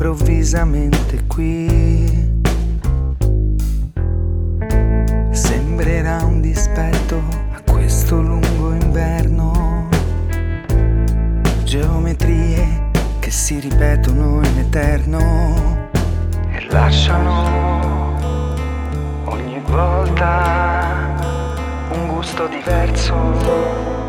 improvvisamente qui. Sembrerà un dispetto a questo lungo inverno, geometrie che si ripetono in eterno e lasciano ogni volta un gusto diverso.